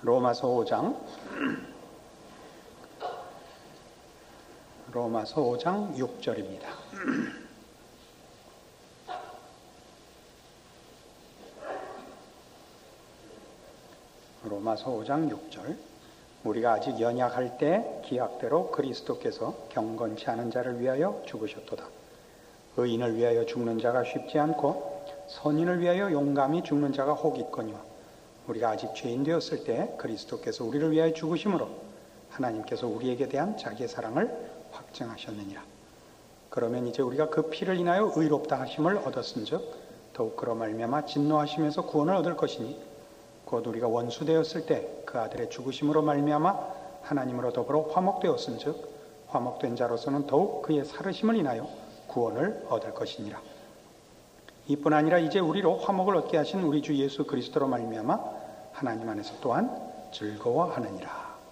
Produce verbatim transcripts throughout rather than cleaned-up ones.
로마서 오 장 로마서 오 장 육 절입니다. 로마서 오 장 육 절. 우리가 아직 연약할 때 기약대로 그리스도께서 경건치 않은 자를 위하여 죽으셨도다. 의인을 위하여 죽는 자가 쉽지 않고 선인을 위하여 용감히 죽는 자가 혹 있거니와 우리가 아직 죄인 되었을 때 그리스도께서 우리를 위하여 죽으심으로 하나님께서 우리에게 대한 자기의 사랑을 확증하셨느니라. 그러면 이제 우리가 그 피를 인하여 의롭다 하심을 얻었은즉 더욱 그로 말미암아 진노하심에서 구원을 얻을 것이니 곧 우리가 원수 되었을 때 그 아들의 죽으심으로 말미암아 하나님으로 더불어 화목되었은즉 화목된 자로서는 더욱 그의 살으심을 인하여 구원을 얻을 것이니라. 이뿐 아니라 이제 우리로 화목을 얻게 하신 우리 주 예수 그리스도로 말미암아 하나님 안에서 또한 즐거워하느니라.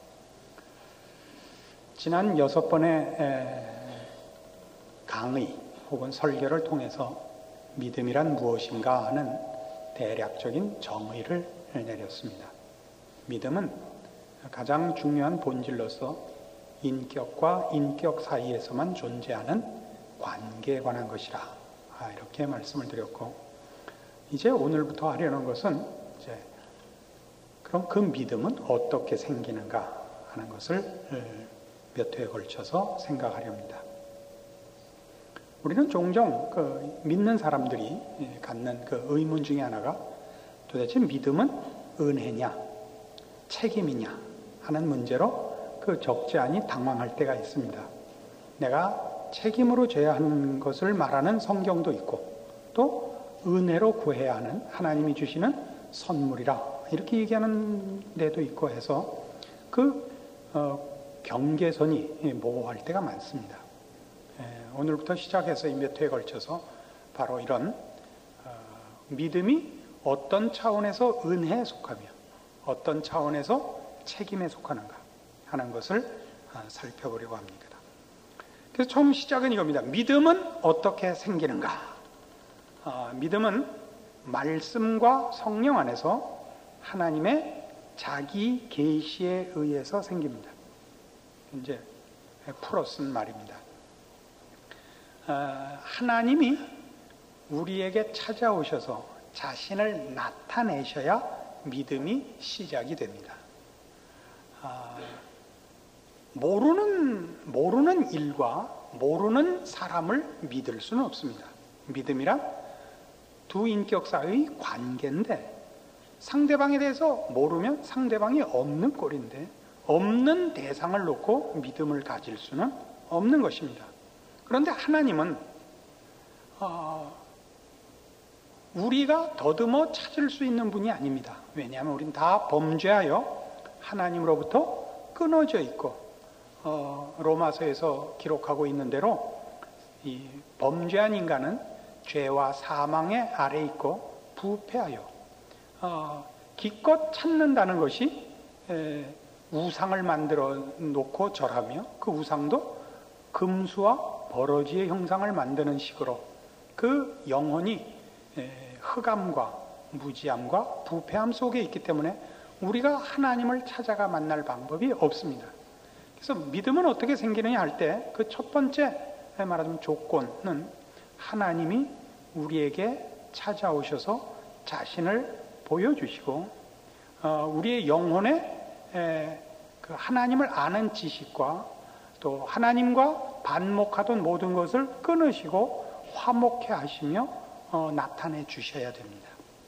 지난 여섯 번의 강의 혹은 설교를 통해서 믿음이란 무엇인가 하는 대략적인 정의를 내렸습니다. 믿음은 가장 중요한 본질로서 인격과 인격 사이에서만 존재하는 관계에 관한 것이라 이렇게 말씀을 드렸고, 이제 오늘부터 하려는 것은 이제 그럼 그 믿음은 어떻게 생기는가 하는 것을 몇 회에 걸쳐서 생각하려 합니다. 우리는 종종 그 믿는 사람들이 갖는 그 의문 중에 하나가 도대체 믿음은 은혜냐 책임이냐 하는 문제로 그 적지 않이 당황할 때가 있습니다. 내가 책임으로 져야 하는 것을 말하는 성경도 있고 또 은혜로 구해야 하는 하나님이 주시는 선물이라 이렇게 얘기하는 데도 있고 해서 그 어, 경계선이 모호할 때가 많습니다. 에, 오늘부터 시작해서 몇 회에 걸쳐서 바로 이런 어, 믿음이 어떤 차원에서 은혜에 속하며 어떤 차원에서 책임에 속하는가 하는 것을 살펴보려고 합니다. 그래서 처음 시작은 이겁니다. 믿음은 어떻게 생기는가? 아, 믿음은 말씀과 성령 안에서 하나님의 자기 계시에 의해서 생깁니다. 이제 풀어 쓴 말입니다. 아, 하나님이 우리에게 찾아오셔서 자신을 나타내셔야 믿음이 시작이 됩니다. 아, 모르는, 모르는 일과 모르는 사람을 믿을 수는 없습니다. 믿음이란 두 인격 사이의 관계인데 상대방에 대해서 모르면 상대방이 없는 꼴인데 없는 대상을 놓고 믿음을 가질 수는 없는 것입니다. 그런데 하나님은 어, 우리가 더듬어 찾을 수 있는 분이 아닙니다. 왜냐하면 우리는 다 범죄하여 하나님으로부터 끊어져 있고 어, 로마서에서 기록하고 있는 대로 이 범죄한 인간은 죄와 사망의 아래 있고 부패하여 어, 기껏 찾는다는 것이 에, 우상을 만들어 놓고 절하며 그 우상도 금수와 버러지의 형상을 만드는 식으로 그 영혼이 흑암과 무지함과 부패함 속에 있기 때문에 우리가 하나님을 찾아가 만날 방법이 없습니다. 그래서 믿음은 어떻게 생기느냐 할 때 그 첫 번째 말하자면 조건은 하나님이 우리에게 찾아오셔서 자신을 보여주시고 우리의 영혼에 그 하나님을 아는 지식과 또 하나님과 반목하던 모든 것을 끊으시고 화목해 하시며 어, 나타내 주셔야 됩니다.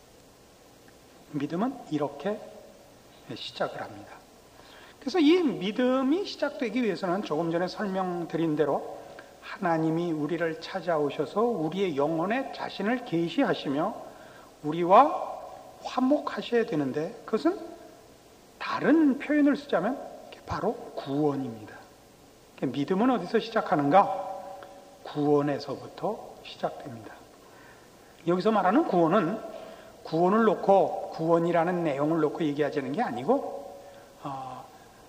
믿음은 이렇게 시작을 합니다. 그래서 이 믿음이 시작되기 위해서는 조금 전에 설명드린 대로 하나님이 우리를 찾아오셔서 우리의 영혼에 자신을 계시하시며 우리와 화목하셔야 되는데 그것은 다른 표현을 쓰자면 바로 구원입니다. 믿음은 어디서 시작하는가? 구원에서부터 시작됩니다. 여기서 말하는 구원은 구원을 놓고 구원이라는 내용을 놓고 얘기하자는 게 아니고 어,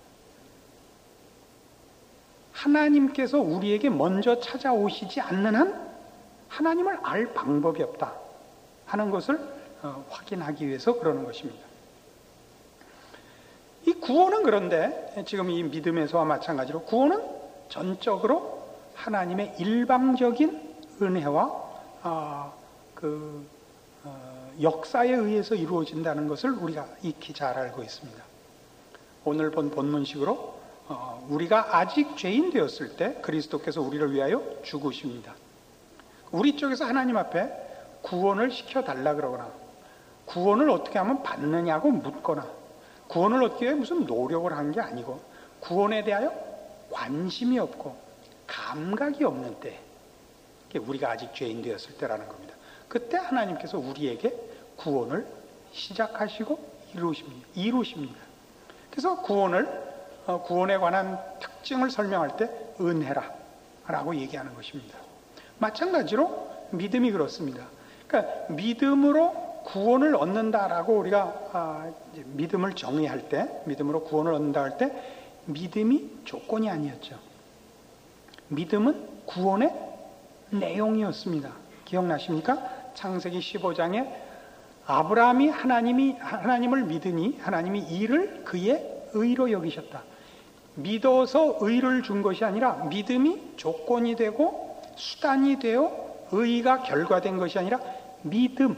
하나님께서 우리에게 먼저 찾아오시지 않는 한 하나님을 알 방법이 없다 하는 것을 어, 확인하기 위해서 그러는 것입니다. 구원은 그런데 지금 이 믿음에서와 마찬가지로 구원은 전적으로 하나님의 일방적인 은혜와 아, 그 어, 역사에 의해서 이루어진다는 것을 우리가 익히 잘 알고 있습니다. 오늘 본 본문식으로 어, 우리가 아직 죄인 되었을 때 그리스도께서 우리를 위하여 죽으십니다. 우리 쪽에서 하나님 앞에 구원을 시켜달라 그러거나 구원을 어떻게 하면 받느냐고 묻거나 구원을 얻기 위해 무슨 노력을 한 게 아니고 구원에 대하여 관심이 없고 감각이 없는 때, 우리가 아직 죄인 되었을 때라는 겁니다. 그때 하나님께서 우리에게 구원을 시작하시고 이루십니다. 이루십니다. 그래서 구원을 구원에 관한 특징을 설명할 때 은혜라라고 얘기하는 것입니다. 마찬가지로 믿음이 그렇습니다. 그러니까 믿음으로 구원을 얻는다라고 우리가 아, 이제 믿음을 정의할 때, 믿음으로 구원을 얻는다 할 때 믿음이 조건이 아니었죠. 믿음은 구원의 내용이었습니다. 기억나십니까? 창세기 십오 장에 아브라함이 하나님이 하나님을 믿으니 하나님이 이를 그의 의로 여기셨다. 믿어서 의를 준 것이 아니라 믿음이 조건이 되고 수단이 되어 의가 결과된 것이 아니라 믿음을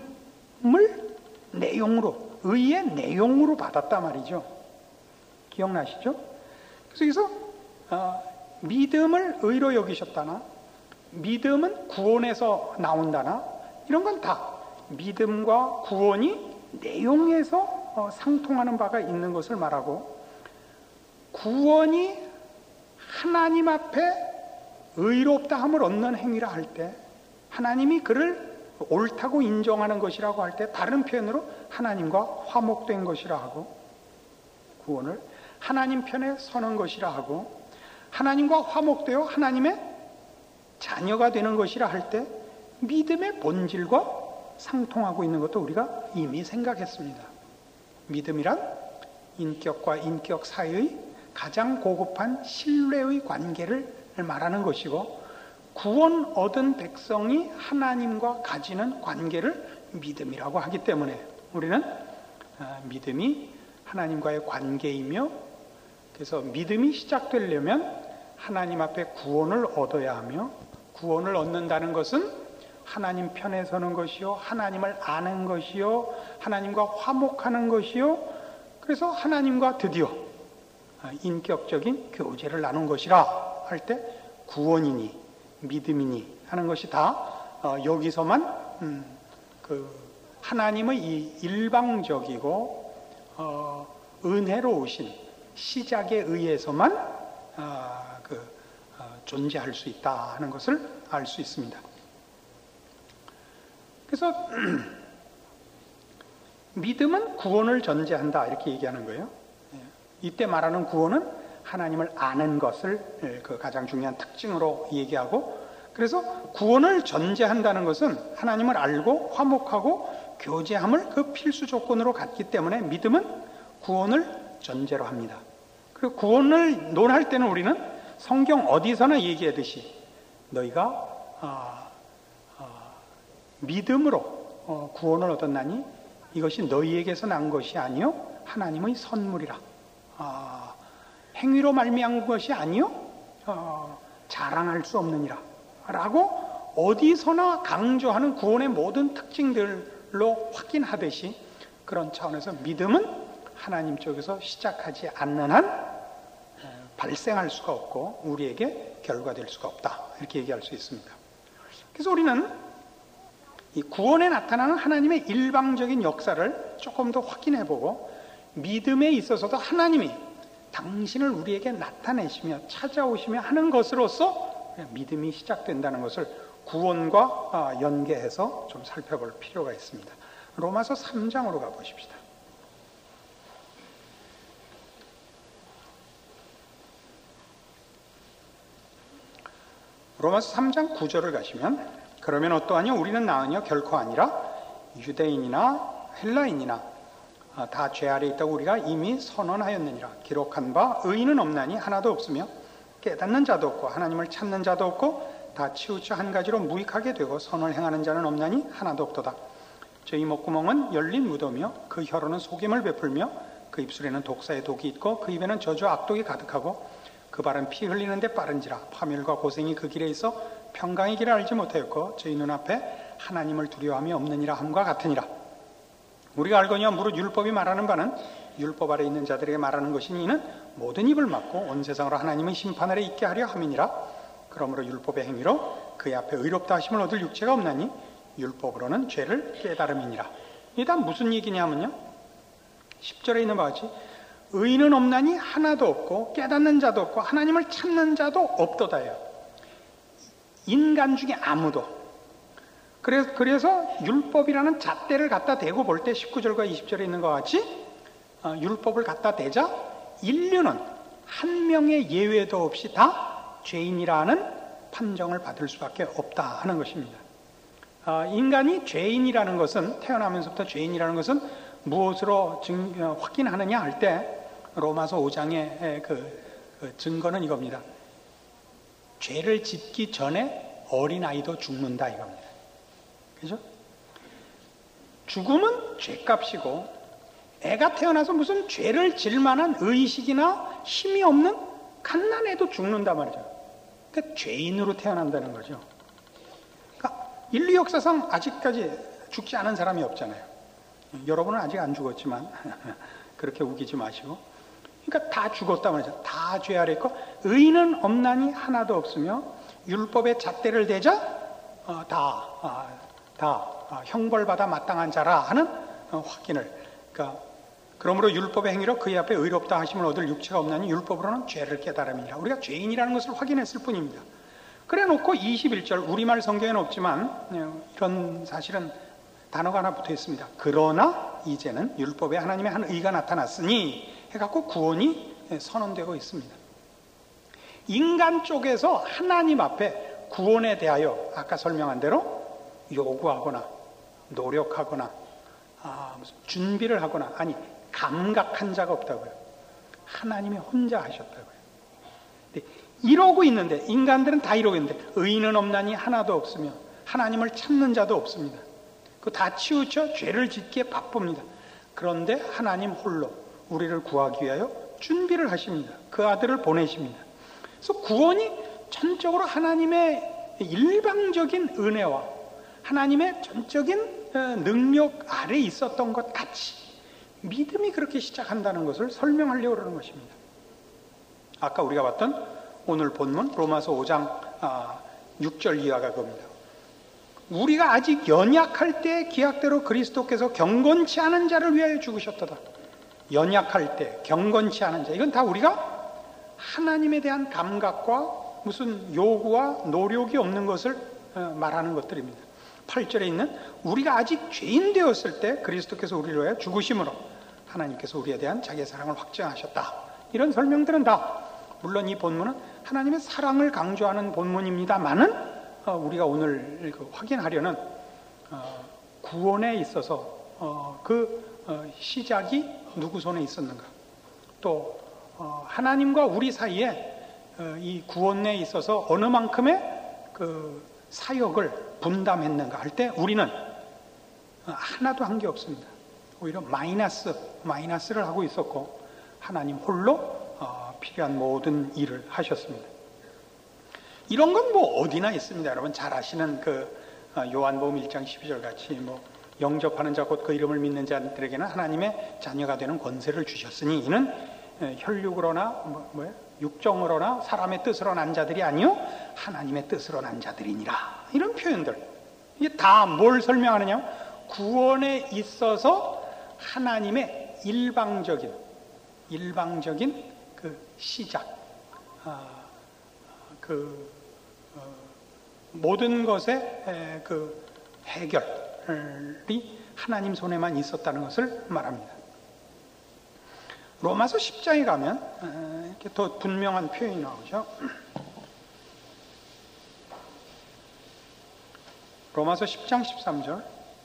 내용으로, 의의 내용으로 받았단 말이죠. 기억나시죠? 그래서 여기서 어, 믿음을 의로 여기셨다나 믿음은 구원에서 나온다나 이런 건 다 믿음과 구원이 내용에서 어, 상통하는 바가 있는 것을 말하고, 구원이 하나님 앞에 의롭다 함을 얻는 행위라 할 때, 하나님이 그를 옳다고 인정하는 것이라고 할 때, 다른 표현으로 하나님과 화목된 것이라 하고, 구원을 하나님 편에 서는 것이라 하고, 하나님과 화목되어 하나님의 자녀가 되는 것이라 할 때 믿음의 본질과 상통하고 있는 것도 우리가 이미 생각했습니다. 믿음이란 인격과 인격 사이의 가장 고급한 신뢰의 관계를 말하는 것이고, 구원 얻은 백성이 하나님과 가지는 관계를 믿음이라고 하기 때문에 우리는 믿음이 하나님과의 관계이며, 그래서 믿음이 시작되려면 하나님 앞에 구원을 얻어야 하며, 구원을 얻는다는 것은 하나님 편에 서는 것이요, 하나님을 아는 것이요, 하나님과 화목하는 것이요, 그래서 하나님과 드디어 인격적인 교제를 나눈 것이라 할 때 구원이니 믿음이니 하는 것이 다 여기서만 음, 그 하나님의 이 일방적이고 어, 은혜로우신 시작에 의해서만 어, 그, 어, 존재할 수 있다 하는 것을 알 수 있습니다. 그래서 믿음은 구원을 전제한다 이렇게 얘기하는 거예요. 이때 말하는 구원은 하나님을 아는 것을 그 가장 중요한 특징으로 얘기하고, 그래서 구원을 전제한다는 것은 하나님을 알고 화목하고 교제함을 그 필수 조건으로 갖기 때문에 믿음은 구원을 전제로 합니다. 그리고 구원을 논할 때는 우리는 성경 어디서나 얘기하듯이 너희가 아, 아, 믿음으로 어, 구원을 얻었나니 이것이 너희에게서 난 것이 아니요 하나님의 선물이라. 아, 행위로 말미암은 것이 아니요 어, 자랑할 수 없느니라 라고 어디서나 강조하는 구원의 모든 특징들로 확인하듯이, 그런 차원에서 믿음은 하나님 쪽에서 시작하지 않는 한 발생할 수가 없고 우리에게 결과될 수가 없다 이렇게 얘기할 수 있습니다. 그래서 우리는 이 구원에 나타나는 하나님의 일방적인 역사를 조금 더 확인해보고, 믿음에 있어서도 하나님이 당신을 우리에게 나타내시며 찾아오시며 하는 것으로서 믿음이 시작된다는 것을 구원과 연계해서 좀 살펴볼 필요가 있습니다. 로마서 삼 장으로 가보십시다. 로마서 삼 장 구 절을 가시면, 그러면 어떠하냐 우리는 나으냐 결코 아니라 유대인이나 헬라인이나 다 죄 아래 있다고 우리가 이미 선언하였느니라. 기록한 바 의인은 없나니 하나도 없으며 깨닫는 자도 없고 하나님을 찾는 자도 없고 다 치우쳐 한 가지로 무익하게 되고 선을 행하는 자는 없나니 하나도 없도다. 저희 목구멍은 열린 무덤이요 그 혀로는 속임을 베풀며 그 입술에는 독사의 독이 있고 그 입에는 저주와 악독이 가득하고 그 발은 피 흘리는데 빠른지라 파멸과 고생이 그 길에 있어 평강의 길을 알지 못하였고 저희 눈앞에 하나님을 두려워함이 없느니라 함과 같으니라. 우리가 알거니와 무릇 율법이 말하는 바는 율법 아래 있는 자들에게 말하는 것이니 이는 모든 입을 막고 온 세상으로 하나님의 심판 아래 있게 하려 함이니라. 그러므로 율법의 행위로 그의 앞에 의롭다 하심을 얻을 육체가 없나니 율법으로는 죄를 깨달음이니라. 이게 다 무슨 얘기냐면요, 십 절에 있는 바와 같이 의인은 없나니 하나도 없고 깨닫는 자도 없고 하나님을 찾는 자도 없도다예요. 인간 중에 아무도. 그래서, 그래서 율법이라는 잣대를 갖다 대고 볼 때 십구 절과 이십 절에 있는 것과 같이 어, 율법을 갖다 대자 인류는 한 명의 예외도 없이 다 죄인이라는 판정을 받을 수밖에 없다 하는 것입니다. 어, 인간이 죄인이라는 것은, 태어나면서부터 죄인이라는 것은 무엇으로 증, 어, 확인하느냐 할 때 로마서 오 장의 그, 그 증거는 이겁니다. 죄를 짓기 전에 어린아이도 죽는다 이겁니다. 그죠? 죽음은 죄값이고 애가 태어나서 무슨 죄를 질 만한 의식이나 힘이 없는 갓난애도 죽는단 말이죠. 그러니까 죄인으로 태어난다는 거죠. 그러니까 인류 역사상 아직까지 죽지 않은 사람이 없잖아요. 여러분은 아직 안 죽었지만 그렇게 우기지 마시고, 그러니까 다 죽었단 말이죠. 다 죄 아래 있고 의인은 없나니 하나도 없으며 율법의 잣대를 대자 어, 다, 어, 다 어, 형벌받아 마땅한 자라 하는 어, 확인을. 그러니까 그러므로 율법의 행위로 그의 앞에 의롭다 하심을 얻을 육체가 없나니 율법으로는 죄를 깨달음이라. 우리가 죄인이라는 것을 확인했을 뿐입니다. 그래 놓고 이십일 절, 우리말 성경에는 없지만 이런 사실은 단어가 하나 붙어 있습니다. 그러나 이제는 율법에 하나님의 한 의가 나타났으니 해갖고 구원이 선언되고 있습니다. 인간 쪽에서 하나님 앞에 구원에 대하여 아까 설명한 대로 요구하거나 노력하거나 아, 무슨 준비를 하거나 아니 감각한 자가 없다고요. 하나님이 혼자 하셨다고요. 근데 이러고 있는데, 인간들은 다 이러고 있는데 의인은 없나니 하나도 없으며 하나님을 찾는 자도 없습니다. 그 다 치우쳐 죄를 짓기에 바쁩니다. 그런데 하나님 홀로 우리를 구하기 위하여 준비를 하십니다. 그 아들을 보내십니다. 그래서 구원이 전적으로 하나님의 일방적인 은혜와 하나님의 전적인 능력 아래 있었던 것 같이 믿음이 그렇게 시작한다는 것을 설명하려고 하는 것입니다. 아까 우리가 봤던 오늘 본문 로마서 오 장 육 절 이하가 그겁니다. 우리가 아직 연약할 때 기약대로 그리스도께서 경건치 않은 자를 위하여 죽으셨도다. 연약할 때 경건치 않은 자, 이건 다 우리가 하나님에 대한 감각과 무슨 요구와 노력이 없는 것을 말하는 것들입니다. 팔 절에 있는 우리가 아직 죄인 되었을 때 그리스도께서 우리를 위하여 죽으심으로 하나님께서 우리에 대한 자기의 사랑을 확증하셨다. 이런 설명들은 다 물론 이 본문은 하나님의 사랑을 강조하는 본문입니다만은 우리가 오늘 확인하려는 구원에 있어서 그 시작이 누구 손에 있었는가, 또 하나님과 우리 사이에 이 구원에 있어서 어느 만큼의 그 사역을 분담했는가 할 때 우리는 하나도 한 게 없습니다. 오히려 마이너스, 마이너스를 하고 있었고 하나님 홀로 필요한 모든 일을 하셨습니다. 이런 건 뭐 어디나 있습니다. 여러분 잘 아시는 그 요한복음 일 장 십이 절 같이 뭐 영접하는 자 곧 그 이름을 믿는 자들에게는 하나님의 자녀가 되는 권세를 주셨으니 이는 혈육으로나 뭐, 뭐야? 육정으로나 사람의 뜻으로 난 자들이 아니요 하나님의 뜻으로 난 자들이니라. 이런 표현들, 이게 다 뭘 설명하느냐? 구원에 있어서 하나님의 일방적인 일방적인 그 시작, 아, 그 어, 모든 것의 그 해결이 하나님 손에만 있었다는 것을 말합니다. 로마서 십 장에 가면 이렇게 더 분명한 표현이 나오죠. 로마서 십 장 십삼 절,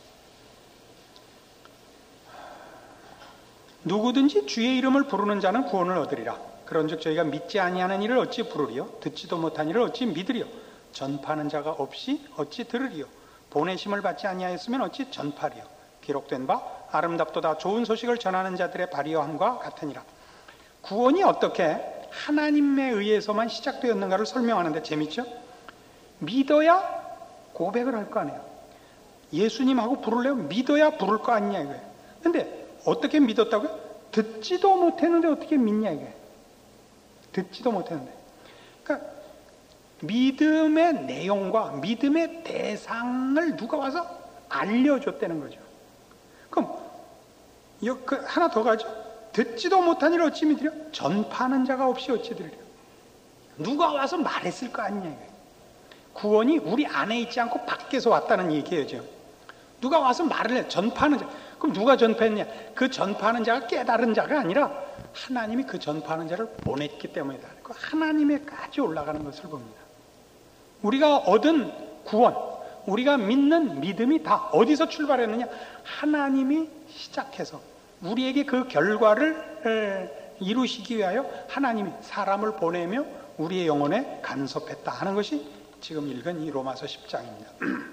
누구든지 주의 이름을 부르는 자는 구원을 얻으리라. 그런즉 저희가 믿지 아니하는 이를 어찌 부르리요? 듣지도 못한 이를 어찌 믿으리요? 전파하는 자가 없이 어찌 들으리요? 보내심을 받지 아니하였으면 어찌 전파리요? 기록된 바 아름답도다. 좋은 소식을 전하는 자들의 발휘함과 같으니라. 구원이 어떻게 하나님에 의해서만 시작되었는가를 설명하는데 재밌죠? 믿어야 고백을 할 거 아니에요. 예수님하고 부르려고 믿어야 부를 거 아니냐 이거예요. 근데 어떻게 믿었다고요? 듣지도 못했는데 어떻게 믿냐 이거예요. 듣지도 못했는데. 그러니까 믿음의 내용과 믿음의 대상을 누가 와서 알려줬다는 거죠. 그럼 하나 더 가죠. 듣지도 못한 일을 어찌 믿으려? 전파하는 자가 없이 어찌 들으려? 누가 와서 말했을 거 아니냐 이거예요. 구원이 우리 안에 있지 않고 밖에서 왔다는 얘기예요. 지금. 누가 와서 말을 해. 전파하는 자. 그럼 누가 전파했냐? 그 전파하는 자가 깨달은 자가 아니라 하나님이 그 전파하는 자를 보냈기 때문이다. 그 하나님에까지 올라가는 것을 봅니다. 우리가 얻은 구원, 우리가 믿는 믿음이 다 어디서 출발했느냐? 하나님이 시작해서 우리에게 그 결과를 이루시기 위하여 하나님이 사람을 보내며 우리의 영혼에 간섭했다 하는 것이 지금 읽은 이 로마서 십 장입니다.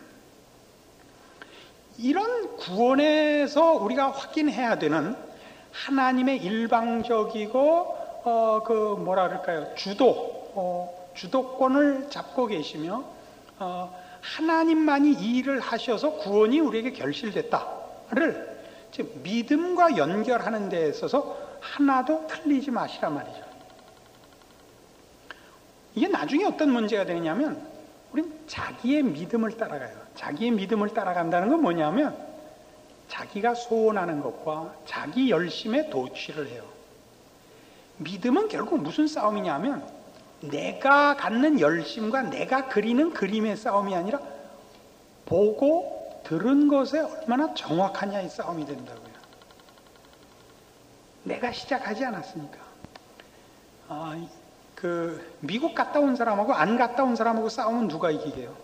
이런 구원에서 우리가 확인해야 되는 하나님의 일방적이고 어, 그 뭐라 그럴까요? 주도, 어, 주도권을 잡고 계시며 어, 하나님만이 이 일을 하셔서 구원이 우리에게 결실됐다를 즉 믿음과 연결하는 데 있어서 하나도 틀리지 마시라 말이죠. 이게 나중에 어떤 문제가 되느냐면 우린 자기의 믿음을 따라가요. 자기의 믿음을 따라간다는 건 뭐냐면 자기가 소원하는 것과 자기 열심에 도취를 해요. 믿음은 결국 무슨 싸움이냐면 내가 갖는 열심과 내가 그리는 그림의 싸움이 아니라 보고 들은 것에 얼마나 정확하냐의 싸움이 된다고요. 내가 시작하지 않았으니까. 아, 그 미국 갔다 온 사람하고 안 갔다 온 사람하고 싸우면 누가 이기게요?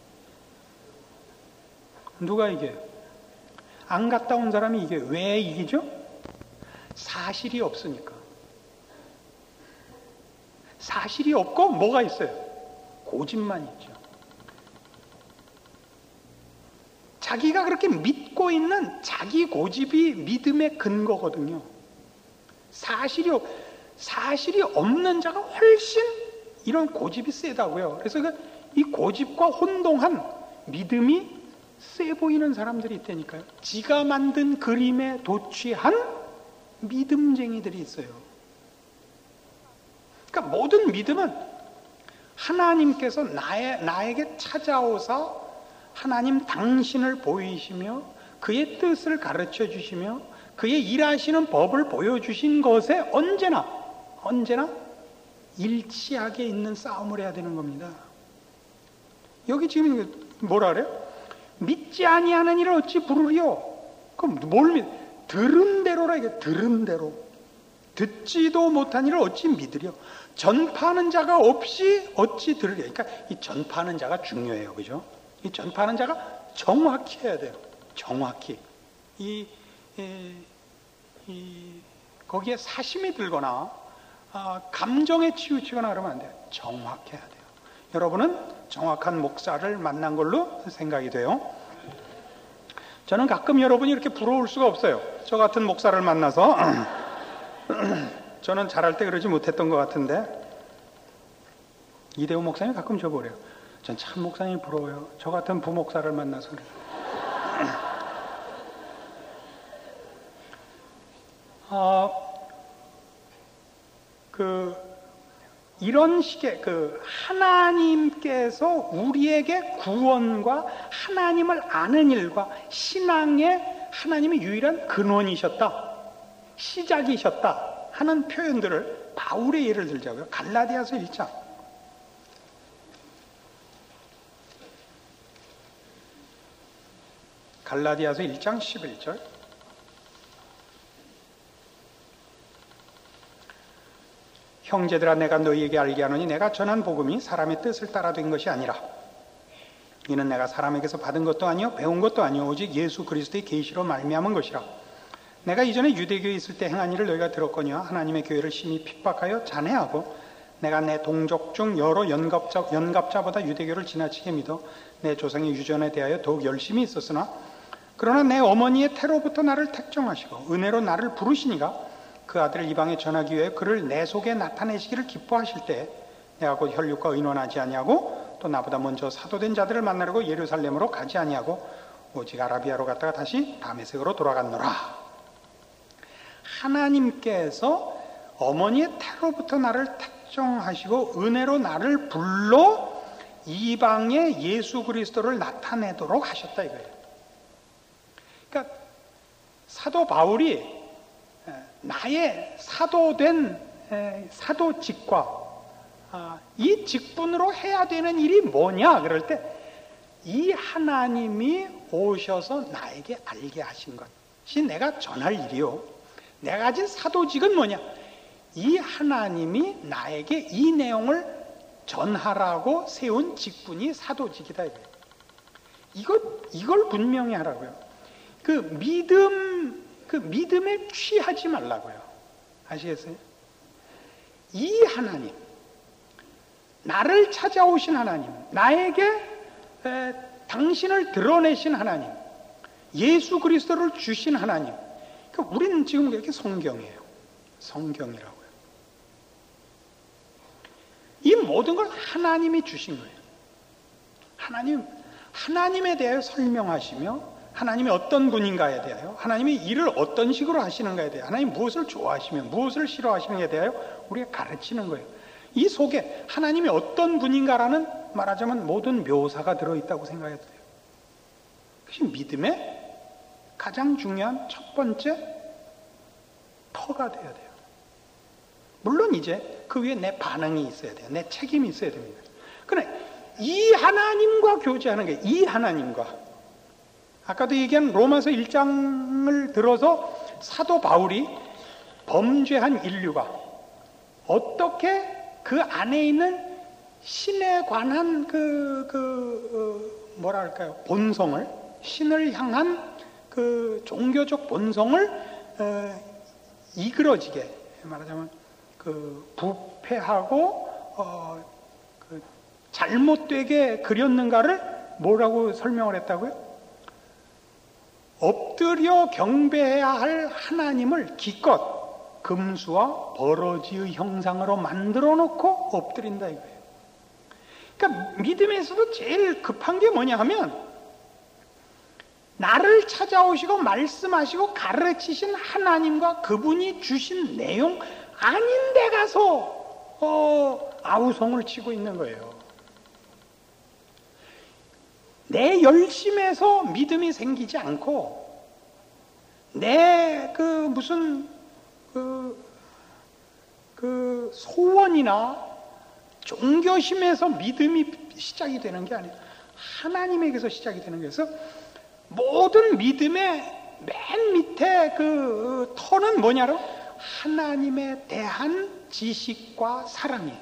누가 이겨요? 안 갔다 온 사람이 이겨요. 왜 이기죠? 사실이 없으니까. 사실이 없고 뭐가 있어요? 고집만 있죠. 자기가 그렇게 믿고 있는 자기 고집이 믿음의 근거거든요. 사실이 없, 사실이 없는 자가 훨씬 이런 고집이 세다고요. 그래서 그 이 고집과 혼동한 믿음이 세 보이는 사람들이 있다니까요. 지가 만든 그림에 도취한 믿음쟁이들이 있어요. 그러니까 모든 믿음은 하나님께서 나의, 나에게 찾아오사 하나님 당신을 보이시며 그의 뜻을 가르쳐 주시며 그의 일하시는 법을 보여주신 것에 언제나 언제나 일치하게 있는 싸움을 해야 되는 겁니다. 여기 지금 뭐라 그래요? 믿지 아니하는 일을 어찌 부르리요? 그럼 뭘 믿? 들은 대로라 이게 들은 대로. 듣지도 못한 일을 어찌 믿으려? 전파하는 자가 없이 어찌 들으려? 그러니까 이 전파하는 자가 중요해요, 그죠? 이 전파하는 자가 정확히 해야 돼요. 정확히 이, 이, 이 거기에 사심이 들거나 아, 감정에 치우치거나 그러면 안 돼요. 정확해야 돼요. 여러분은 정확한 목사를 만난 걸로 생각이 돼요. 저는 가끔 여러분이 이렇게 부러울 수가 없어요. 저 같은 목사를 만나서 저는 잘할 때 그러지 못했던 것 같은데 이대호 목사님 가끔 저보래요. 전 참 목사님이 부러워요. 저 같은 부목사를 만나서 어, 그 이런 식의 그 하나님께서 우리에게 구원과 하나님을 아는 일과 신앙의 하나님의 유일한 근원이셨다, 시작이셨다 하는 표현들을 바울의 예를 들자고요. 갈라디아서 일 장. 갈라디아서 일 장 십일 절. 형제들아 내가 너희에게 알게 하노니 내가 전한 복음이 사람의 뜻을 따라 된 것이 아니라 이는 내가 사람에게서 받은 것도 아니요 배운 것도 아니요 오직 예수 그리스도의 계시로 말미암은 것이라. 내가 이전에 유대교에 있을 때 행한 일을 너희가 들었거니와 하나님의 교회를 심히 핍박하여 잔해하고 내가 내 동족 중 여러 연갑자, 연갑자보다 유대교를 지나치게 믿어 내 조상의 유전에 대하여 더욱 열심히 있었으나 그러나 내 어머니의 태로부터 나를 택정하시고 은혜로 나를 부르시니가 그 아들을 이방에 전하기 위해 그를 내 속에 나타내시기를 기뻐하실 때 내가 곧 혈육과 의논하지 아니하고 또 나보다 먼저 사도된 자들을 만나려고 예루살렘으로 가지 아니하고 오직 아라비아로 갔다가 다시 다메섹으로 돌아갔노라. 하나님께서 어머니의 태로부터 나를 택정하시고 은혜로 나를 불러 이방에 예수 그리스도를 나타내도록 하셨다 이거예요. 그러니까 사도 바울이 나의 사도된 사도직과 이 직분으로 해야 되는 일이 뭐냐 그럴 때 이 하나님이 오셔서 나에게 알게 하신 것이 내가 전할 일이요. 내가 가진 사도직은 뭐냐? 이 하나님이 나에게 이 내용을 전하라고 세운 직분이 사도직이다 이거예요. 이걸, 이걸 분명히 하라고요. 그 믿음, 그 믿음에 취하지 말라고요. 아시겠어요? 이 하나님, 나를 찾아오신 하나님, 나에게 에, 당신을 드러내신 하나님, 예수 그리스도를 주신 하나님. 그러니까 우리는 지금 이렇게 성경이에요. 성경이라고요. 이 모든 걸 하나님이 주신 거예요. 하나님, 하나님에 대하여 설명하시며 하나님이 어떤 분인가에 대하여 하나님이 일을 어떤 식으로 하시는가에 대하여 하나님 무엇을 좋아하시며 무엇을 싫어하시는가에 대하여 우리가 가르치는 거예요. 이 속에 하나님이 어떤 분인가라는 말하자면 모든 묘사가 들어있다고 생각해도 돼요. 그것이 믿음의 가장 중요한 첫 번째 터가 돼야 돼요. 물론 이제 그 위에 내 반응이 있어야 돼요. 내 책임이 있어야 됩니다. 그런데 이 하나님과 교제하는 게 이 하나님과 아까도 얘기한 로마서 일 장을 들어서 사도 바울이 범죄한 인류가 어떻게 그 안에 있는 신에 관한 그, 그, 어, 뭐랄까요, 본성을, 신을 향한 그 종교적 본성을, 어, 이그러지게, 말하자면, 그, 부패하고, 어, 그 잘못되게 그렸는가를 뭐라고 설명을 했다고요? 엎드려 경배해야 할 하나님을 기껏 금수와 버러지의 형상으로 만들어 놓고 엎드린다 이거예요. 그러니까 믿음에서도 제일 급한 게 뭐냐 하면 나를 찾아오시고 말씀하시고 가르치신 하나님과 그분이 주신 내용 아닌 데 가서 어, 아우성을 치고 있는 거예요. 내 열심에서 믿음이 생기지 않고 내 그 무슨 그, 그 소원이나 종교심에서 믿음이 시작이 되는 게 아니에요. 하나님에게서 시작이 되는 거예요. 그래서 모든 믿음의 맨 밑에 그 터는 뭐냐로 하나님에 대한 지식과 사랑이에요.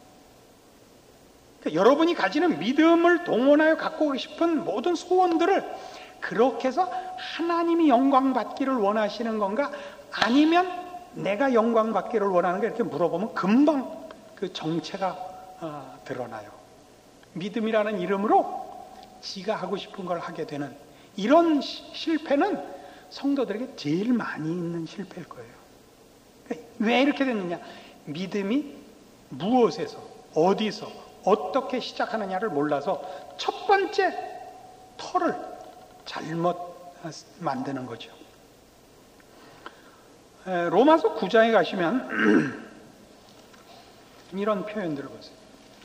그러니까 여러분이 가지는 믿음을 동원하여 갖고 오고 싶은 모든 소원들을 그렇게 해서 하나님이 영광 받기를 원하시는 건가 아니면 내가 영광 받기를 원하는 가 이렇게 물어보면 금방 그 정체가 어, 드러나요. 믿음이라는 이름으로 지가 하고 싶은 걸 하게 되는 이런 시, 실패는 성도들에게 제일 많이 있는 실패일 거예요. 그러니까 왜 이렇게 됐느냐? 믿음이 무엇에서 어디서 어떻게 시작하느냐를 몰라서 첫 번째 터를 잘못 만드는 거죠. 에, 로마서 구 장에 가시면 이런 표현들을 보세요.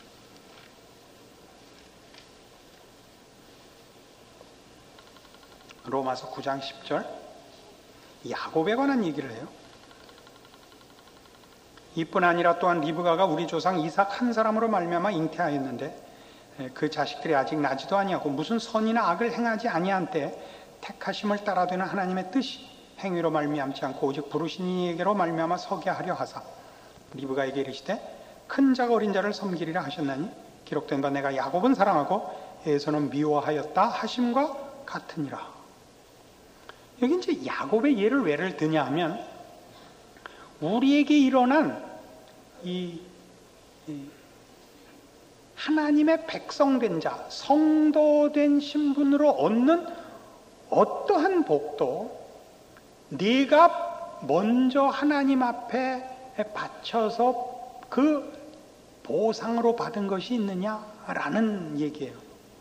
로마서 구 장 십 절 야곱에 관한 얘기를 해요. 이뿐 아니라 또한 리브가가 우리 조상 이삭 한 사람으로 말미암아 잉태하였는데 그 자식들이 아직 나지도 아니하고 무슨 선이나 악을 행하지 아니한 때 택하심을 따라되는 하나님의 뜻이 행위로 말미암지 않고 오직 부르신 이에게로 말미암아 서게 하려 하사 리브가에게 이르시되 큰 자가 어린 자를 섬기리라 하셨나니 기록된 바 내가 야곱은 사랑하고 에서는 미워하였다 하심과 같으니라. 여기 이제 야곱의 예를 왜를 드냐 하면 우리에게 일어난 이, 이 하나님의 백성된 자, 성도된 신분으로 얻는 어떠한 복도 네가 먼저 하나님 앞에 바쳐서 그 보상으로 받은 것이 있느냐라는 얘기예요.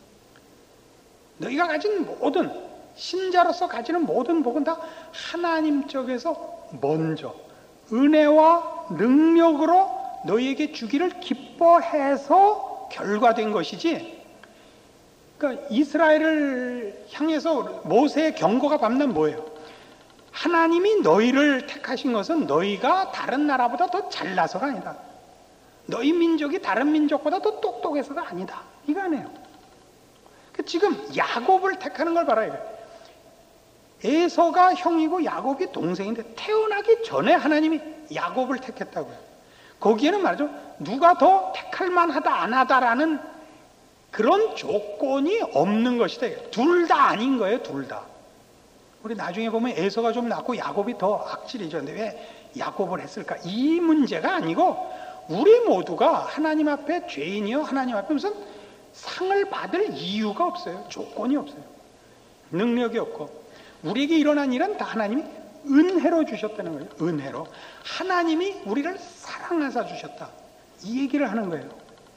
너희가 가진 모든, 신자로서 가지는 모든 복은 다 하나님 쪽에서 먼저 은혜와 능력으로 너희에게 주기를 기뻐해서 결과된 것이지. 그러니까 이스라엘을 향해서 모세의 경고가 받는 뭐예요? 하나님이 너희를 택하신 것은 너희가 다른 나라보다 더 잘나서가 아니다. 너희 민족이 다른 민족보다 더 똑똑해서가 아니다. 이거 아니에요. 지금 야곱을 택하는 걸 봐라 이거예요. 에서가 형이고 야곱이 동생인데 태어나기 전에 하나님이 야곱을 택했다고요. 거기에는 말이죠, 누가 더 택할 만하다 안 하다라는 그런 조건이 없는 것이다. 둘 다 아닌 거예요. 둘 다. 우리 나중에 보면 에서가 좀 낫고 야곱이 더 악질이죠. 근데 왜 야곱을 했을까? 이 문제가 아니고 우리 모두가 하나님 앞에 죄인이요, 하나님 앞에 무슨 상을 받을 이유가 없어요. 조건이 없어요. 능력이 없고. 우리에게 일어난 일은 다 하나님이 은혜로 주셨다는 거예요. 은혜로. 하나님이 우리를 사랑하사 주셨다. 이 얘기를 하는 거예요.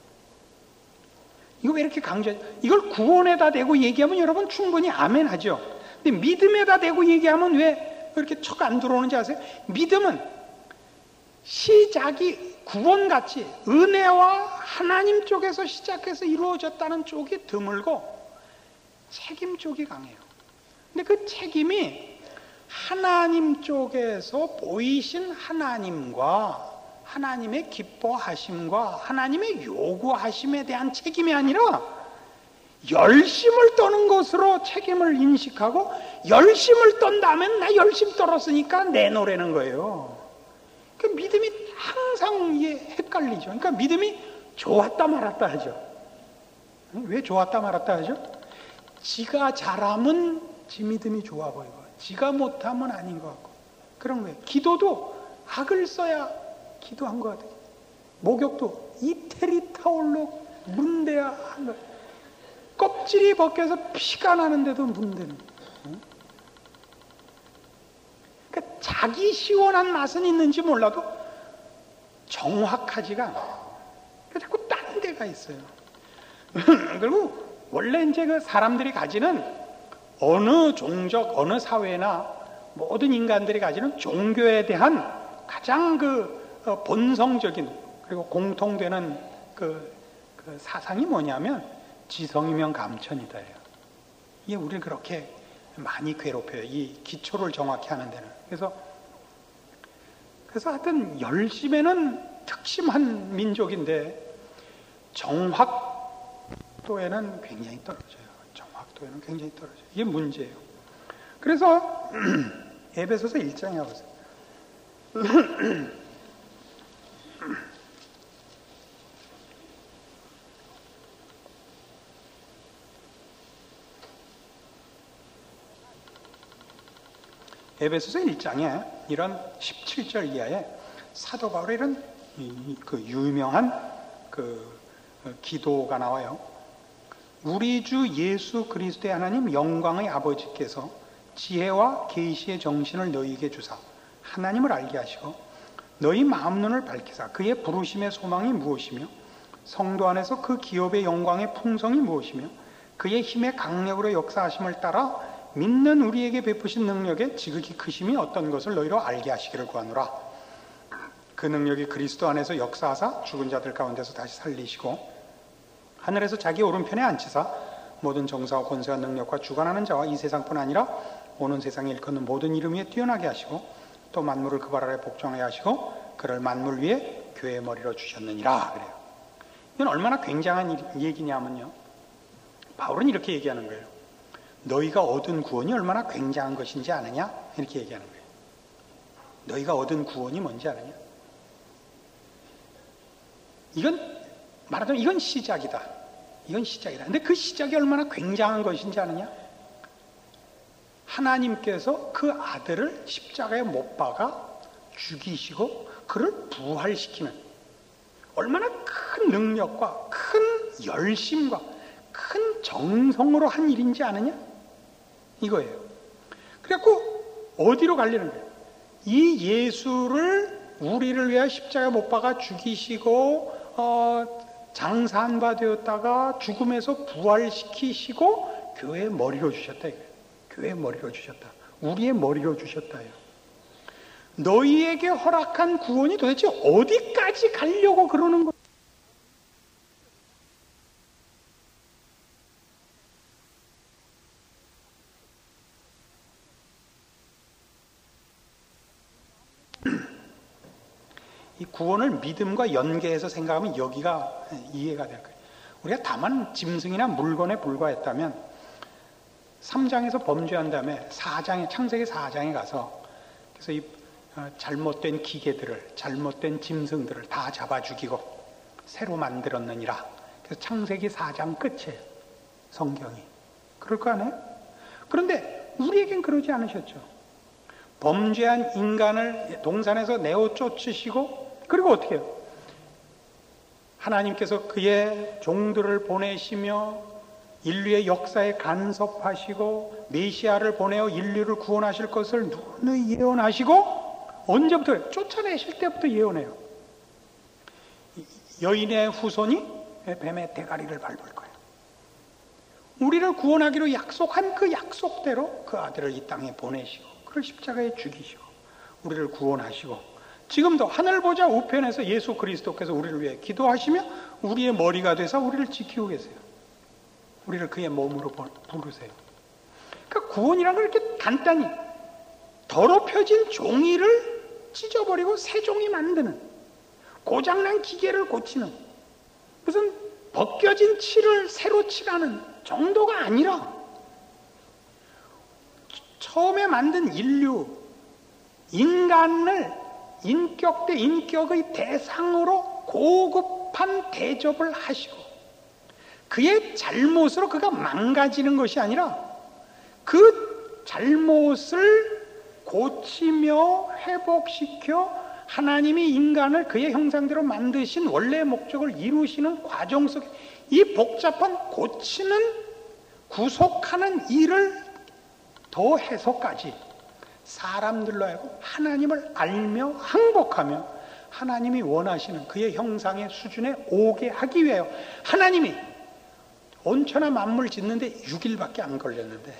이거 왜 이렇게 강조해? 이걸 구원에다 대고 얘기하면 여러분 충분히 아멘 하죠. 근데 믿음에다 대고 얘기하면 왜 이렇게 척 안 들어오는지 아세요? 믿음은 시작이 구원같이 은혜와 하나님 쪽에서 시작해서 이루어졌다는 쪽이 드물고 책임 쪽이 강해요. 근데 그 책임이 하나님 쪽에서 보이신 하나님과 하나님의 기뻐하심과 하나님의 요구하심에 대한 책임이 아니라 열심을 떠는 것으로 책임을 인식하고, 열심을 떤 다음엔 나 열심 떨었으니까 내놓으라는 거예요. 그 믿음이 항상 이게 헷갈리죠. 그러니까 믿음이 좋았다 말았다 하죠. 왜 좋았다 말았다 하죠? 지가 잘하면 지 믿음이 좋아 보이고 지가 못하면 아닌 것 같고 그런 거예요. 기도도 악을 써야 기도한 것 같아요. 목욕도 이태리 타올로 문대야 한 거예요. 껍질이 벗겨서 피가 나는데도 문대는 거예요. 그러니까 자기 시원한 맛은 있는지 몰라도 정확하지가 않아요. 자꾸 딴 데가 있어요. 그리고 원래 이제 그 사람들이 가지는 어느 종족, 어느 사회나 모든 인간들이 가지는 종교에 대한 가장 그 본성적인 그리고 공통되는 그, 그 사상이 뭐냐면 지성이면 감천이다. 이게 우리를 그렇게 많이 괴롭혀요. 이 기초를 정확히 하는 데는. 그래서 그래서 하여튼 열심에는 특심한 민족인데 정확도에는 굉장히 떨어져요. 정확도에는 굉장히 떨어져요. 이게 문제예요. 그래서 에베소서 일 장에 와보세요. 에베소서 일 장에 이런 십칠 절 이하에 사도 바울의 이런 그 유명한 그 기도가 나와요. 우리 주 예수 그리스도의 하나님 영광의 아버지께서 지혜와 계시의 정신을 너희에게 주사 하나님을 알게 하시고 너희 마음 눈을 밝히사 그의 부르심의 소망이 무엇이며 성도 안에서 그 기업의 영광의 풍성이 무엇이며 그의 힘의 강력으로 역사하심을 따라 믿는 우리에게 베푸신 능력의 지극히 크심이 어떤 것을 너희로 알게 하시기를 구하노라. 그 능력이 그리스도 안에서 역사하사 죽은 자들 가운데서 다시 살리시고 하늘에서 자기 오른편에 앉히사 모든 정사와 권세와 능력과 주관하는 자와 이 세상뿐 아니라 오는 세상에 일컫는 모든 이름 위에 뛰어나게 하시고 또 만물을 그 발 아래 복종하게 하시고 그를 만물 위에 교회의 머리로 주셨느니라. 그래요. 이건 얼마나 굉장한 얘기냐면요. 바울은 이렇게 얘기하는 거예요. 너희가 얻은 구원이 얼마나 굉장한 것인지 아느냐? 이렇게 얘기하는 거예요. 너희가 얻은 구원이 뭔지 아느냐? 이건 말하자면 이건 시작이다. 이건 시작이다. 근데 그 시작이 얼마나 굉장한 것인지 아느냐? 하나님께서 그 아들을 십자가에 못 박아 죽이시고 그를 부활시키는 얼마나 큰 능력과 큰 열심과 큰 정성으로 한 일인지 아느냐? 이거예요. 그래갖고 어디로 가려는 거예요? 이 예수를 우리를 위해 십자가 못 박아 죽이시고 어, 장사한 바 되었다가 죽음에서 부활시키시고 교회의 머리로 주셨다 이거예요. 교회의 머리로 주셨다. 우리의 머리로 주셨다요. 너희에게 허락한 구원이 도대체 어디까지 가려고 그러는 거예요? 이 구원을 믿음과 연계해서 생각하면 여기가 이해가 될 거예요. 우리가 다만 짐승이나 물건에 불과했다면 삼 장에서 범죄한 다음에 사 장에, 창세기 사 장에 가서 그래서 이 잘못된 기계들을, 잘못된 짐승들을 다 잡아 죽이고 새로 만들었느니라. 그래서 창세기 사 장 끝이에요. 성경이. 그럴 거 아니에요? 그런데 우리에겐 그러지 않으셨죠. 범죄한 인간을 동산에서 내어 쫓으시고 그리고 어떻게 해요? 하나님께서 그의 종들을 보내시며 인류의 역사에 간섭하시고 메시아를 보내어 인류를 구원하실 것을 누누이 예언하시고 언제부터? 쫓아내실 때부터 예언해요. 여인의 후손이 뱀의 대가리를 밟을 거예요. 우리를 구원하기로 약속한 그 약속대로 그 아들을 이 땅에 보내시고 그를 십자가에 죽이시고 우리를 구원하시고 지금도 하늘 보좌 우편에서 예수 그리스도께서 우리를 위해 기도하시며 우리의 머리가 되사 우리를 지키고 계세요. 우리를 그의 몸으로 부르세요. 그러니까 구원이란 걸 이렇게 간단히 더럽혀진 종이를 찢어버리고 새 종이 만드는, 고장난 기계를 고치는, 무슨 벗겨진 칠을 새로 칠하는 정도가 아니라 처음에 만든 인류, 인간을 인격 대 인격의 대상으로 고급한 대접을 하시고 그의 잘못으로 그가 망가지는 것이 아니라 그 잘못을 고치며 회복시켜 하나님이 인간을 그의 형상대로 만드신 원래의 목적을 이루시는 과정 속에 이 복잡한 고치는 구속하는 일을 더해서까지 사람들로 하여금 하나님을 알며 항복하며 하나님이 원하시는 그의 형상의 수준에 오게 하기 위하여 하나님이 온천하 만물 짓는데 육 일밖에 안 걸렸는데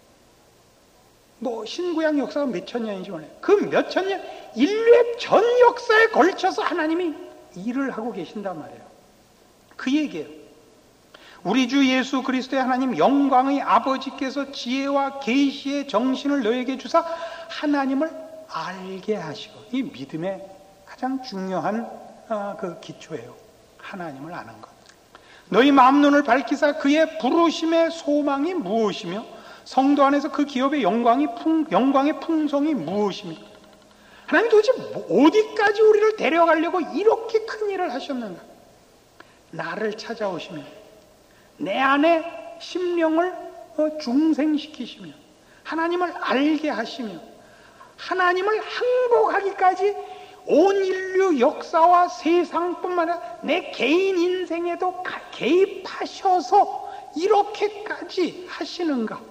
뭐 신구약 역사가 몇천 년인지 몰라요. 그 몇천 년 인류의 전 역사에 걸쳐서 하나님이 일을 하고 계신단 말이에요. 그 얘기예요. 우리 주 예수 그리스도의 하나님 영광의 아버지께서 지혜와 계시의 정신을 너에게 주사 하나님을 알게 하시고 이 믿음의 가장 중요한 그 기초예요. 하나님을 아는 것. 너희 마음 눈을 밝히사 그의 부르심의 소망이 무엇이며 성도 안에서 그 기업의 영광이 풍, 영광의 풍성이 무엇입니까? 하나님 도대체 어디까지 우리를 데려가려고 이렇게 큰 일을 하셨는가? 나를 찾아오시며 내 안에 심령을 중생시키시며 하나님을 알게 하시며 하나님을 항복하기까지 온 인류 역사와 세상뿐만 아니라 내 개인 인생에도 개입하셔서 이렇게까지 하시는가?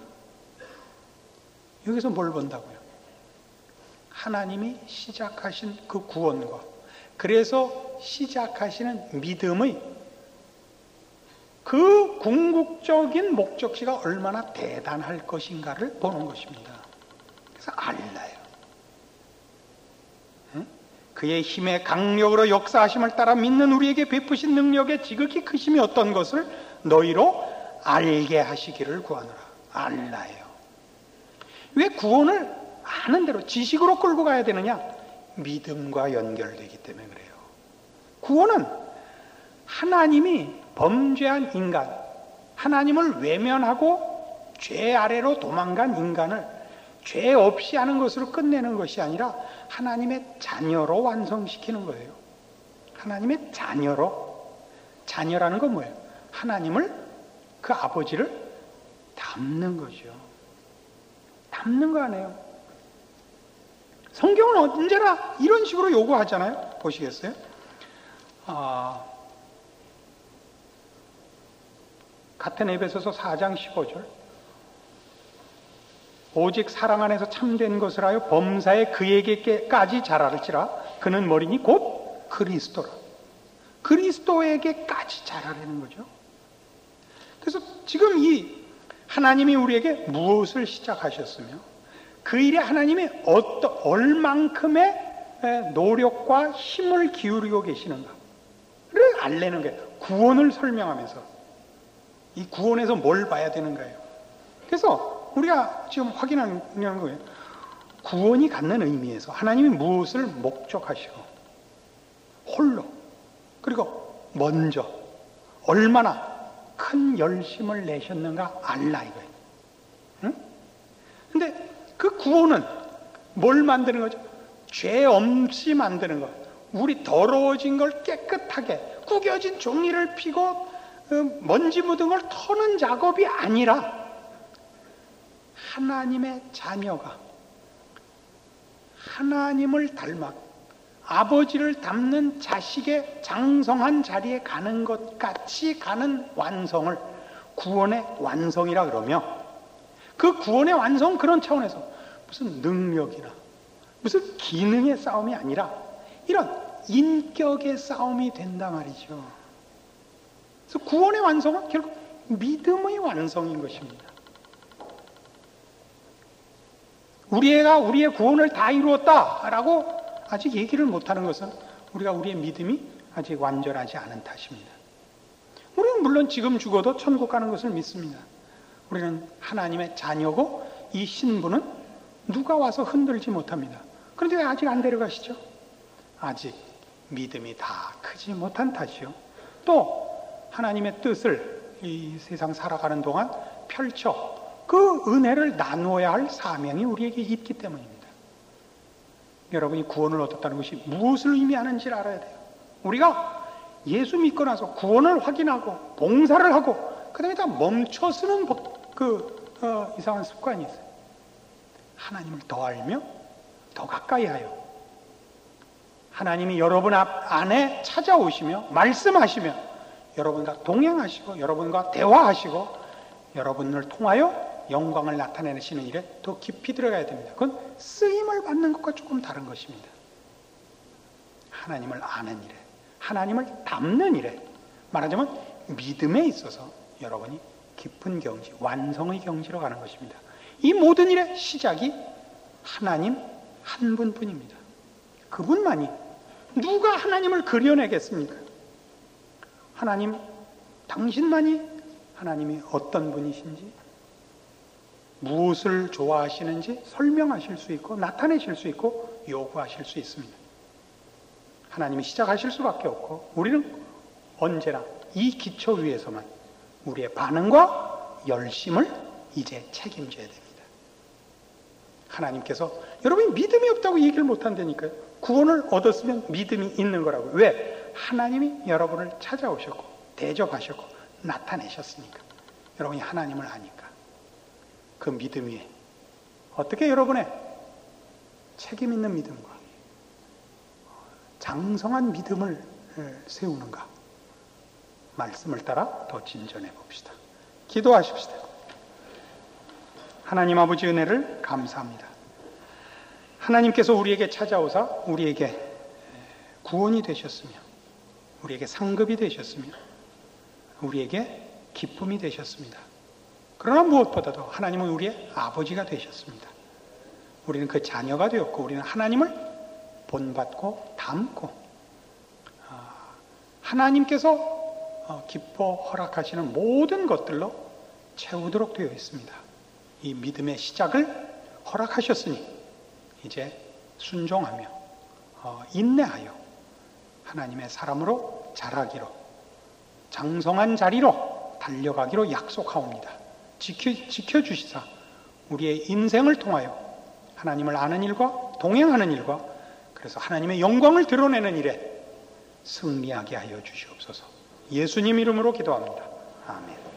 여기서 뭘 본다고요? 하나님이 시작하신 그 구원과 그래서 시작하시는 믿음의 그 궁극적인 목적지가 얼마나 대단할 것인가를 보는 것입니다. 그래서 알라요. 그의 힘의 강력으로 역사하심을 따라 믿는 우리에게 베푸신 능력의 지극히 크심이 어떤 것을 너희로 알게 하시기를 구하노라. 알라요. 왜 구원을 아는 대로 지식으로 끌고 가야 되느냐? 믿음과 연결되기 때문에 그래요. 구원은 하나님이 범죄한 인간, 하나님을 외면하고 죄 아래로 도망간 인간을 죄 없이 하는 것으로 끝내는 것이 아니라 하나님의 자녀로 완성시키는 거예요. 하나님의 자녀로. 자녀라는 건 뭐예요? 하나님을, 그 아버지를 닮는 거죠. 닮는 거 아니에요. 성경은 언제나 이런 식으로 요구하잖아요. 보시겠어요? 아, 같은 에베소서 사 장 십오 절. 오직 사랑 안에서 참된 것을 하여 범사에 그에게까지 자랄지라. 그는 머리니 곧 그리스도라. 그리스도에게까지 자라라는 거죠. 그래서 지금 이 하나님이 우리에게 무엇을 시작하셨으며 그 일에 하나님이 어떤 얼만큼의 노력과 힘을 기울이고 계시는가를 알려는 거예요. 구원을 설명하면서 이 구원에서 뭘 봐야 되는가요? 그래서 우리가 지금 확인하는 거예요. 구원이 갖는 의미에서 하나님이 무엇을 목적하시고 홀로 그리고 먼저 얼마나 큰 열심을 내셨는가 알라 이거예요. 응? 근데 그 구원은 뭘 만드는 거죠? 죄 없이 만드는 것. 우리 더러워진 걸 깨끗하게 구겨진 종이를 피고 먼지 묻은 걸 터는 작업이 아니라 하나님의 자녀가 하나님을 닮아 아버지를 닮는 자식의 장성한 자리에 가는 것 같이 가는 완성을 구원의 완성이라 그러며 그 구원의 완성 그런 차원에서 무슨 능력이나 무슨 기능의 싸움이 아니라 이런 인격의 싸움이 된다 말이죠. 그래서 구원의 완성은 결국 믿음의 완성인 것입니다. 우리가 우리의 구원을 다 이루었다라고 아직 얘기를 못하는 것은 우리가 우리의 믿음이 아직 완전하지 않은 탓입니다. 우리는 물론 지금 죽어도 천국 가는 것을 믿습니다. 우리는 하나님의 자녀고 이 신분은 누가 와서 흔들지 못합니다. 그런데 왜 아직 안 데려가시죠? 아직 믿음이 다 크지 못한 탓이요. 또 하나님의 뜻을 이 세상 살아가는 동안 펼쳐 그 은혜를 나누어야 할 사명이 우리에게 있기 때문입니다. 여러분이 구원을 얻었다는 것이 무엇을 의미하는지를 알아야 돼요. 우리가 예수 믿고 나서 구원을 확인하고 봉사를 하고 그 다음에 다 멈춰서는 그 어, 이상한 습관이 있어요. 하나님을 더 알며 더 가까이 하여 하나님이 여러분 앞 안에 찾아오시며 말씀하시며 여러분과 동행하시고 여러분과 대화하시고 여러분을 통하여 영광을 나타내시는 일에 더 깊이 들어가야 됩니다. 그건 쓰임을 받는 것과 조금 다른 것입니다. 하나님을 아는 일에 하나님을 닮는 일에 말하자면 믿음에 있어서 여러분이 깊은 경지, 완성의 경지로 가는 것입니다. 이 모든 일의 시작이 하나님 한 분뿐입니다. 그분만이 누가 하나님을 그려내겠습니까? 하나님 당신만이 하나님이 어떤 분이신지 무엇을 좋아하시는지 설명하실 수 있고 나타내실 수 있고 요구하실 수 있습니다. 하나님이 시작하실 수밖에 없고 우리는 언제나 이 기초 위에서만 우리의 반응과 열심을 이제 책임져야 됩니다. 하나님께서 여러분이 믿음이 없다고 얘기를 못한다니까요. 구원을 얻었으면 믿음이 있는 거라고요. 왜? 하나님이 여러분을 찾아오셨고 대접하셨고 나타내셨으니까. 여러분이 하나님을 아니까 그 믿음 위에 어떻게 여러분의 책임 있는 믿음과 장성한 믿음을 세우는가 말씀을 따라 더 진전해 봅시다. 기도하십시다. 하나님 아버지 은혜를 감사합니다. 하나님께서 우리에게 찾아오사 우리에게 구원이 되셨으며 우리에게 상급이 되셨으며 우리에게 기쁨이 되셨습니다. 그러나 무엇보다도 하나님은 우리의 아버지가 되셨습니다. 우리는 그 자녀가 되었고 우리는 하나님을 본받고 닮고 하나님께서 기뻐 허락하시는 모든 것들로 채우도록 되어 있습니다. 이 믿음의 시작을 허락하셨으니 이제 순종하며 인내하여 하나님의 사람으로 자라기로 장성한 자리로 달려가기로 약속하옵니다. 지켜, 지켜주시사 우리의 인생을 통하여 하나님을 아는 일과 동행하는 일과 그래서 하나님의 영광을 드러내는 일에 승리하게 하여 주시옵소서. 예수님 이름으로 기도합니다. 아멘.